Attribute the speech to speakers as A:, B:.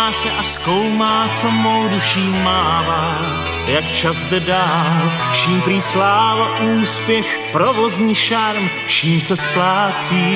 A: Usmívá se a zkoumá, co mou duší mává. Jak čas jde dál, vším prý sláva, úspěch, provozní šarm, vším se splácí.